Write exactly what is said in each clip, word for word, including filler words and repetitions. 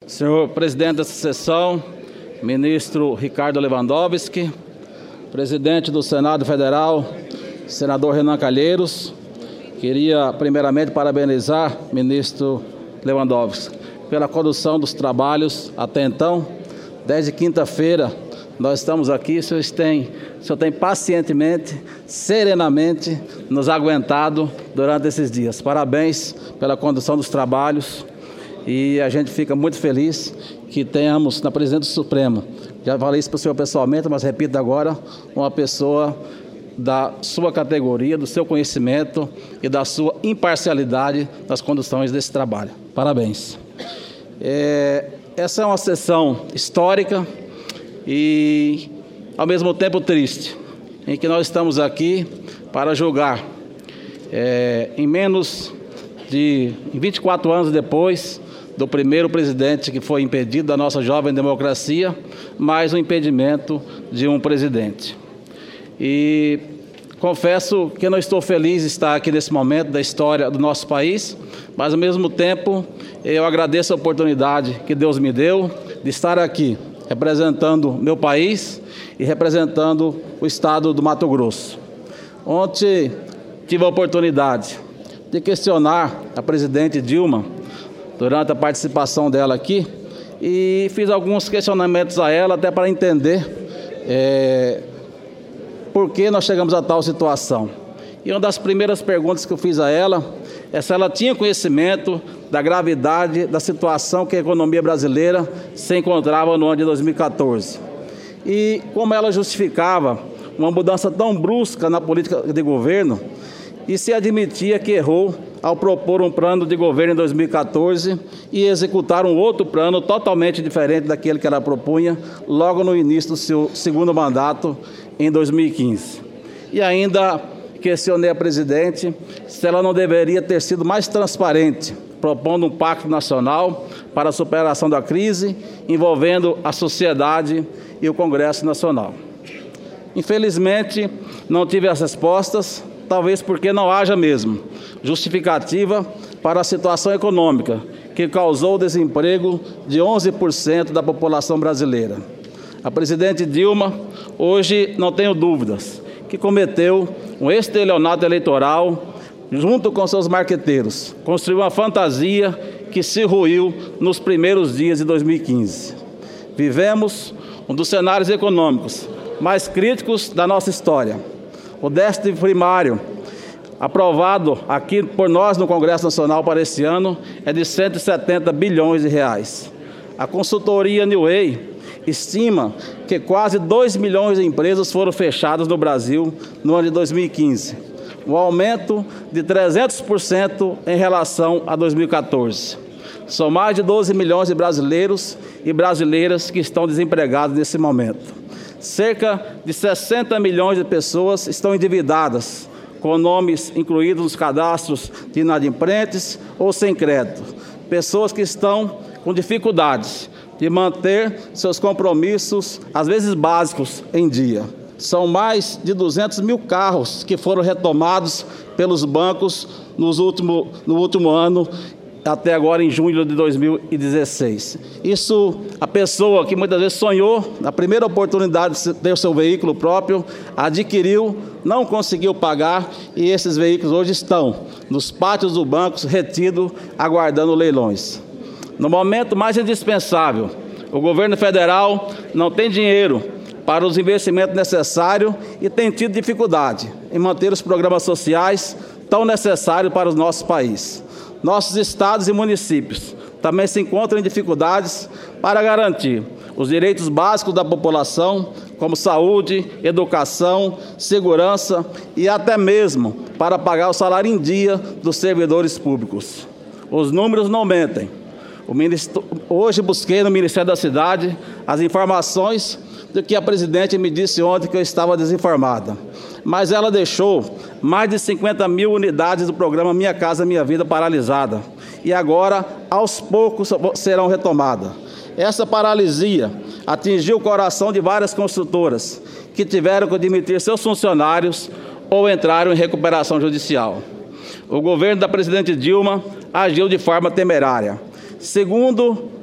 Senhor presidente dessa sessão, ministro Ricardo Lewandowski, presidente do Senado Federal, senador Renan Calheiros, queria primeiramente parabenizar o ministro Lewandowski pela condução dos trabalhos até então. Desde quinta-feira nós estamos aqui, o senhor tem, o senhor tem pacientemente, serenamente nos aguentado durante esses dias. Parabéns pela condução dos trabalhos e a gente fica muito feliz que tenhamos na presidência do Supremo, já falei isso para o senhor pessoalmente, mas repito agora, uma pessoa da sua categoria, do seu conhecimento e da sua imparcialidade nas conduções desse trabalho. Parabéns. É, essa é uma sessão histórica e, ao mesmo tempo, triste, em que nós estamos aqui para julgar, é, em menos de vinte e quatro anos depois do primeiro presidente que foi impedido da nossa jovem democracia, mais um impedimento de um presidente. E confesso que não estou feliz de estar aqui nesse momento da história do nosso país, mas ao mesmo tempo eu agradeço a oportunidade que Deus me deu de estar aqui representando meu país e representando o estado do Mato Grosso. Ontem tive a oportunidade de questionar a presidente Dilma durante a participação dela aqui e fiz alguns questionamentos a ela até para entender é, por que nós chegamos a tal situação. E uma das primeiras perguntas que eu fiz a ela é se ela tinha conhecimento da gravidade da situação que a economia brasileira se encontrava no ano de dois mil e quatorze. E como ela justificava uma mudança tão brusca na política de governo e se admitia que errou ao propor um plano de governo em dois mil e quatorze e executar um outro plano totalmente diferente daquele que ela propunha logo no início do seu segundo mandato em dois mil e quinze. E ainda questionei a presidente se ela não deveria ter sido mais transparente, propondo um pacto nacional para a superação da crise, envolvendo a sociedade e o Congresso Nacional. Infelizmente, não tive as respostas, talvez porque não haja mesmo justificativa para a situação econômica que causou o desemprego de onze por cento da população brasileira. A presidente Dilma, hoje não tenho dúvidas, que cometeu um estelionato eleitoral junto com seus marqueteiros, construiu uma fantasia que se ruiu nos primeiros dias de dois mil e quinze. Vivemos um dos cenários econômicos mais críticos da nossa história. O déficit primário aprovado aqui por nós no Congresso Nacional para esse ano é de cento e setenta bilhões de reais. A consultoria Neway estima que quase dois milhões de empresas foram fechadas no Brasil no ano de dois mil e quinze, um aumento de trezentos por cento em relação a dois mil e quatorze. São mais de doze milhões de brasileiros e brasileiras que estão desempregados nesse momento. Cerca de sessenta milhões de pessoas estão endividadas, com nomes incluídos nos cadastros de inadimplentes ou sem crédito. Pessoas que estão com dificuldades de manter seus compromissos, às vezes básicos, em dia. São mais de duzentos mil carros que foram retomados pelos bancos nos último, no último ano, até agora em junho de dois mil e dezesseis. Isso, a pessoa que muitas vezes sonhou, na primeira oportunidade de ter o seu veículo próprio, adquiriu, não conseguiu pagar e esses veículos hoje estão nos pátios do banco, retidos, aguardando leilões. No momento mais indispensável, o governo federal não tem dinheiro para os investimentos necessários e tem tido dificuldade em manter os programas sociais tão necessários para o nosso país. Nossos estados e municípios também se encontram em dificuldades para garantir os direitos básicos da população, como saúde, educação, segurança e até mesmo para pagar o salário em dia dos servidores públicos. Os números não mentem. O ministro... Hoje busquei no Ministério da Cidade as informações do que a presidente me disse ontem que eu estava desinformada. Mas ela deixou mais de cinquenta mil unidades do programa Minha Casa Minha Vida paralisada. E agora, aos poucos, serão retomadas. Essa paralisia atingiu o coração de várias construtoras que tiveram que demitir seus funcionários ou entraram em recuperação judicial. O governo da presidente Dilma agiu de forma temerária. Segundo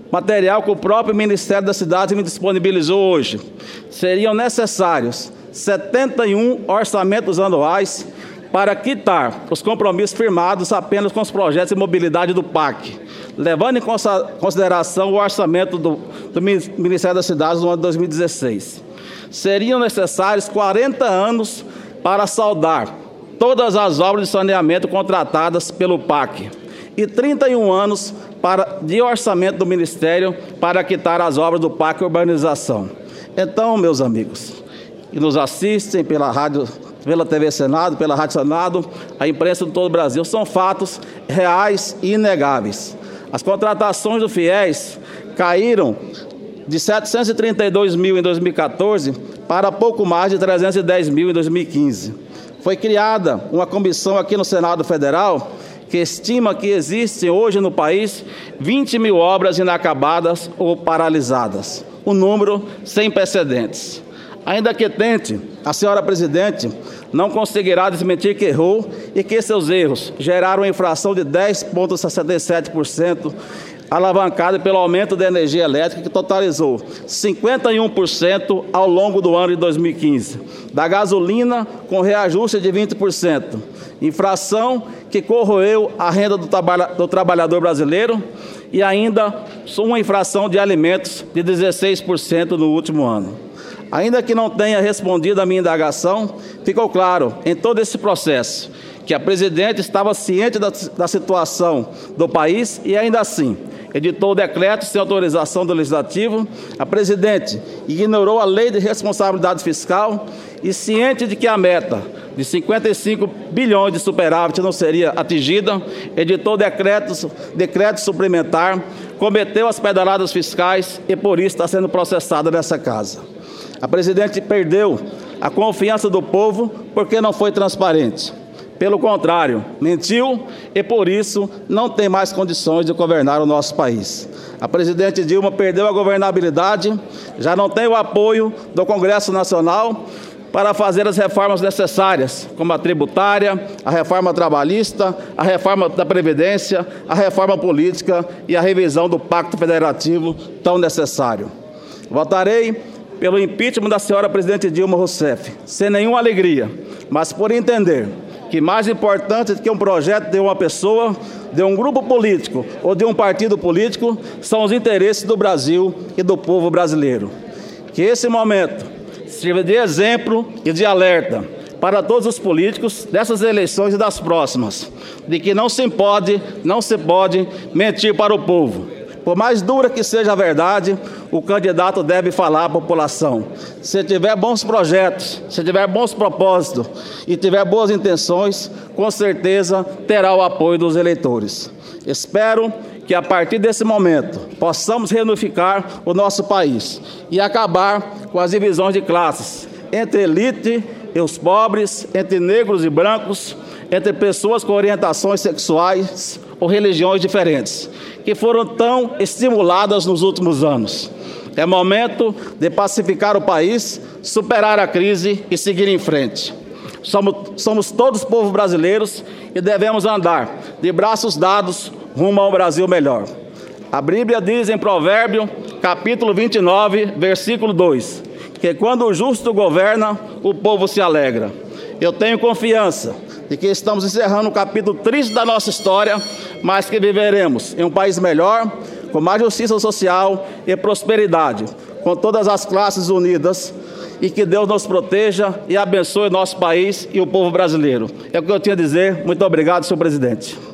material que o próprio Ministério das Cidades me disponibilizou hoje, seriam necessários setenta e um orçamentos anuais para quitar os compromissos firmados apenas com os projetos de mobilidade do P A C, levando em consideração o orçamento do, do Ministério das Cidades no ano de dois mil e dezesseis. Seriam necessários quarenta anos para saldar todas as obras de saneamento contratadas pelo P A C e trinta e um anos para, de orçamento do Ministério para quitar as obras do P A C Urbanização. Então, meus amigos, que nos assistem pela rádio, pela T V Senado, pela Rádio Senado, a imprensa de todo o Brasil, são fatos reais e inegáveis. As contratações do FIES caíram de setecentos e trinta e dois mil em dois mil e quatorze para pouco mais de trezentos e dez mil em dois mil e quinze. Foi criada uma comissão aqui no Senado Federal que estima que existem hoje no país vinte mil obras inacabadas ou paralisadas, um número sem precedentes. Ainda que tente, a senhora presidente não conseguirá desmentir que errou e que seus erros geraram uma inflação de dez vírgula sessenta e sete por cento, alavancada pelo aumento da energia elétrica, que totalizou cinquenta e um por cento ao longo do ano de dois mil e quinze, da gasolina com reajuste de vinte por cento, inflação que corroeu a renda do, trabalha, do trabalhador brasileiro e ainda uma inflação de alimentos de dezesseis por cento no último ano. Ainda que não tenha respondido à minha indagação, ficou claro em todo esse processo que a presidente estava ciente da, da situação do país e ainda assim editou o decreto sem autorização do Legislativo. A presidente ignorou a lei de responsabilidade fiscal e, ciente de que a meta de cinquenta e cinco bilhões de superávit não seria atingida, editou decretos, decreto suplementar, cometeu as pedaladas fiscais e por isso está sendo processada nessa casa. A presidente perdeu a confiança do povo porque não foi transparente. Pelo contrário, mentiu e, por isso, não tem mais condições de governar o nosso país. A presidente Dilma perdeu a governabilidade, já não tem o apoio do Congresso Nacional para fazer as reformas necessárias, como a tributária, a reforma trabalhista, a reforma da Previdência, a reforma política e a revisão do Pacto Federativo tão necessário. Votarei pelo impeachment da senhora presidente Dilma Rousseff, sem nenhuma alegria, mas por entender que mais importante do que um projeto de uma pessoa, de um grupo político ou de um partido político, são os interesses do Brasil e do povo brasileiro. Que esse momento sirva de exemplo e de alerta para todos os políticos dessas eleições e das próximas, de que não se pode, não se pode mentir para o povo. Por mais dura que seja a verdade, o candidato deve falar à população. Se tiver bons projetos, se tiver bons propósitos e tiver boas intenções, com certeza terá o apoio dos eleitores. Espero que a partir desse momento possamos reunificar o nosso país e acabar com as divisões de classes entre elite e os pobres, entre negros e brancos, entre pessoas com orientações sexuais ou religiões diferentes, que foram tão estimuladas nos últimos anos. É momento de pacificar o país, superar a crise e seguir em frente. Somos, somos todos povos brasileiros e devemos andar de braços dados rumo ao Brasil melhor. A Bíblia diz em Provérbio, capítulo vinte e nove, versículo dois, que quando o justo governa, o povo se alegra. Eu tenho confiança de que estamos encerrando um capítulo triste da nossa história, mas que viveremos em um país melhor, com mais justiça social e prosperidade, com todas as classes unidas, e que Deus nos proteja e abençoe nosso país e o povo brasileiro. É o que eu tinha a dizer. Muito obrigado, senhor presidente.